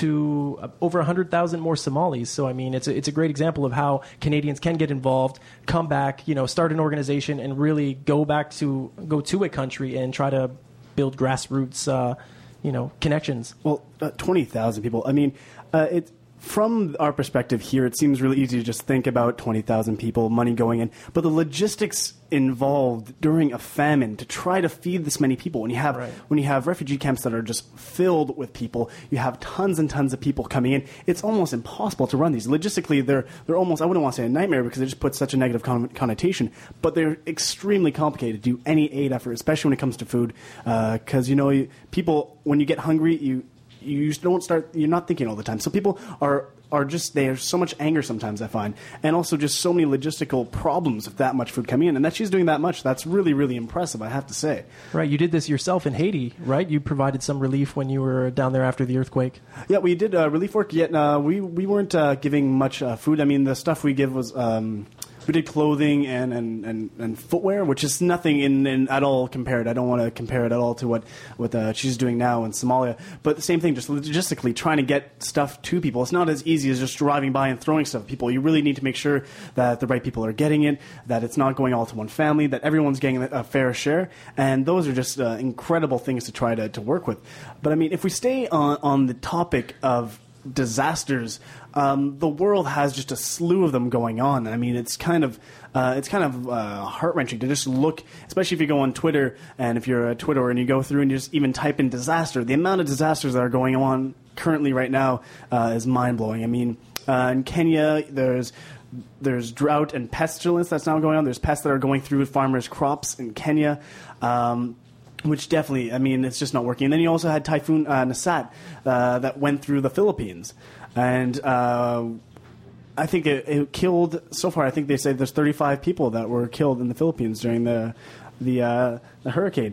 to uh, over one hundred thousand more Somalis. So, I mean, it's a, it's a great example of how Canadians can get involved, come back, you know, start an organization, and really go back to go to a country and try to build grassroots, uh, you know, connections. Well, uh, twenty thousand people. I mean, uh, it. From our perspective here, it seems really easy to just think about twenty thousand people, money going in. But the logistics involved during a famine to try to feed this many people, when you have right. when you have refugee camps that are just filled with people, you have tons and tons of people coming in, it's almost impossible to run these. Logistically, they're they're almost, I wouldn't want to say a nightmare because it just puts such a negative con- connotation, but they're extremely complicated to do any aid effort, especially when it comes to food. Because, uh, you know, you, people, when you get hungry, you... you don't start, you're not thinking all the time. So people are, are just, there's so much anger sometimes, I find. And also just so many logistical problems with that much food coming in. And that she's doing that much, that's really, really impressive, I have to say. Right, you did this yourself in Haiti, right? You provided some relief when you were down there after the earthquake. Yeah, we did uh, relief work, yet uh, we, we weren't uh, giving much uh, food. I mean, the stuff we give was... Um, we did clothing and, and, and, and footwear, which is nothing in, in at all compared. I don't want to compare it at all to what, what uh, she's doing now in Somalia. But the same thing, just logistically, trying to get stuff to people. It's not as easy as just driving by and throwing stuff at people. You really need to make sure that the right people are getting it, that it's not going all to one family, that everyone's getting a fair share. And those are just uh, incredible things to try to, to work with. But, I mean, if we stay on, on the topic of disasters, um, the world has just a slew of them going on. I mean, it's kind of uh, it's kind of uh, heart wrenching to just look, especially if you go on Twitter, and if you're a Twitterer and you go through and you just even type in disaster. The amount of disasters that are going on currently right now uh, is mind blowing. I mean, uh, in Kenya, there's there's drought and pestilence that's now going on. There's pests that are going through farmers' crops in Kenya. Um, Which definitely, I mean, it's just not working. And then you also had Typhoon uh, Nasat uh, that went through the Philippines. And uh, I think it, it killed, so far, I think they say there's thirty-five people that were killed in the Philippines during the the, uh, the hurricane.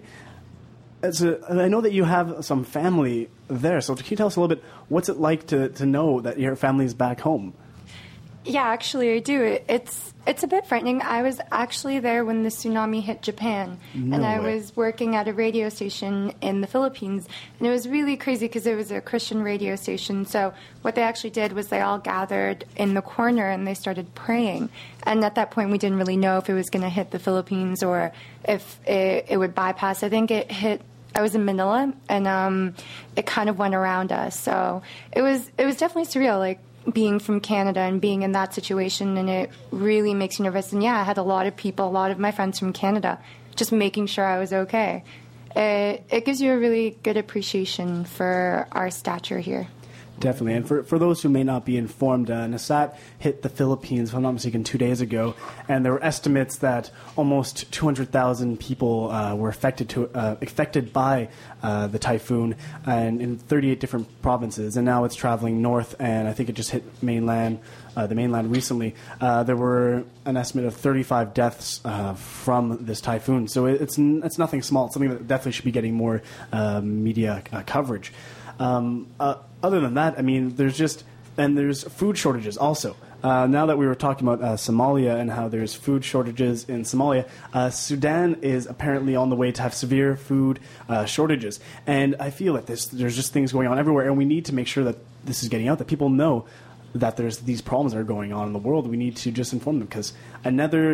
It's a, I know that you have some family there. So can you tell us a little bit, what's it like to, to know that your family is back home? Yeah, actually, I do. It's it's a bit frightening. I was actually there when the tsunami hit Japan, No and I way. was working at a radio station in the Philippines, and it was really crazy because it was a Christian radio station. So what they actually did was they all gathered in the corner and they started praying. And at that point, we didn't really know if it was going to hit the Philippines or if it, it would bypass. I think it hit. I was in Manila, and um, it kind of went around us. So it was it was definitely surreal, like being from Canada and being in that situation, and it really makes you nervous. And yeah, I had a lot of people, a lot of my friends from Canada, just making sure I was okay. It, it gives you a really good appreciation for our stature here. Definitely. And for, for those who may not be informed, uh, Nasat hit the Philippines, if I'm not mistaken, two days ago. And there were estimates that almost two hundred thousand people uh, were affected to uh, affected by uh, the typhoon and in thirty-eight different provinces. And now it's traveling north, and I think it just hit mainland, uh, the mainland recently. Uh, there were an estimate of thirty-five deaths uh, from this typhoon. So it, it's, it's nothing small. It's something that definitely should be getting more uh, media uh, coverage. Um, uh, other than that, I mean, there's just, and there's food shortages also. Uh, now that we were talking about uh, Somalia and how there's food shortages in Somalia, uh, Sudan is apparently on the way to have severe food uh, shortages. And I feel that this, there's just things going on everywhere, and we need to make sure that this is getting out, that people know that there's these problems that are going on in the world. We need to just inform them, because another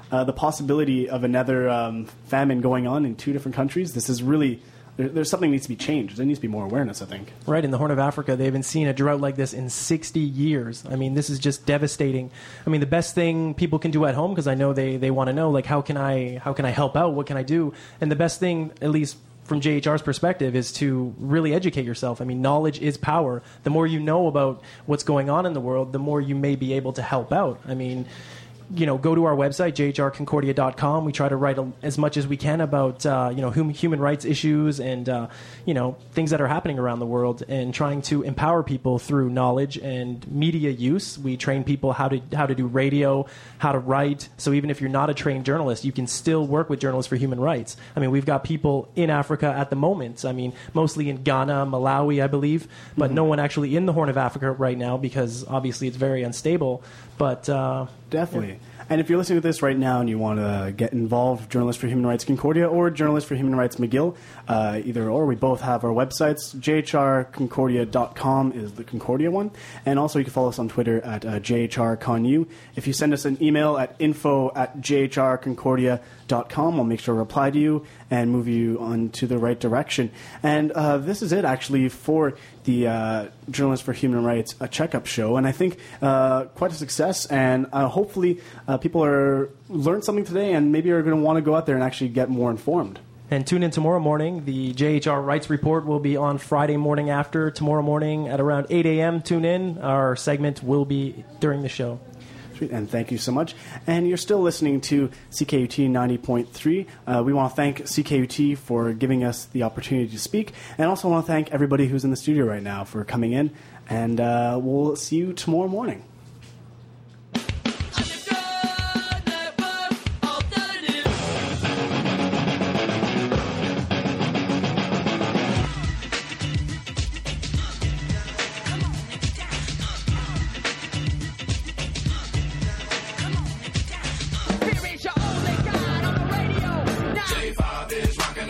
uh, the possibility of another um, famine going on in two different countries, this is really... There, there's something that needs to be changed. There needs to be more awareness, I think. Right, in the Horn of Africa, they haven't seen a drought like this in sixty years. I mean, this is just devastating. I mean, the best thing people can do at home, because I know they, they want to know, like, how can I how can I help out? What can I do? And the best thing, at least from J H R's perspective, is to really educate yourself. I mean, knowledge is power. The more you know about what's going on in the world, the more you may be able to help out. I mean, you know, go to our website, j h r concordia dot com. We try to write a, as much as we can about, uh, you know, hum, human rights issues and, uh, you know, things that are happening around the world, and trying to empower people through knowledge and media use. We train people how to how to do radio, how to write. So even if you're not a trained journalist, you can still work with Journalists for Human Rights. I mean, we've got people in Africa at the moment. I mean, mostly in Ghana, Malawi, I believe, but mm-hmm. no one actually in the Horn of Africa right now, because obviously it's very unstable. But uh, definitely. Yeah. And if you're listening to this right now and you want to get involved, Journalists for Human Rights Concordia or Journalists for Human Rights McGill, uh, either or, we both have our websites. j h r concordia dot com is the Concordia one. And also you can follow us on Twitter at uh, j h r con u. If you send us an email at info at j h r concordia dot com, I'll make sure to reply to you and move you on to the right direction. And uh, this is it, actually, for the uh, Journalists for Human Rights uh, checkup show. And I think uh, quite a success. And uh, hopefully uh, people are learned something today and maybe are going to want to go out there and actually get more informed. And tune in tomorrow morning. The J H R Rights Report will be on Friday morning after. Tomorrow morning at around eight a.m. Tune in. Our segment will be during the show. And thank you so much. And you're still listening to C K U T ninety point three. Uh, we want to thank C K U T for giving us the opportunity to speak. And also want to thank everybody who's in the studio right now for coming in. And uh, we'll see you tomorrow morning.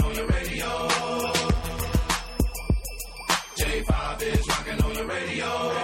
J five is rocking on your radio.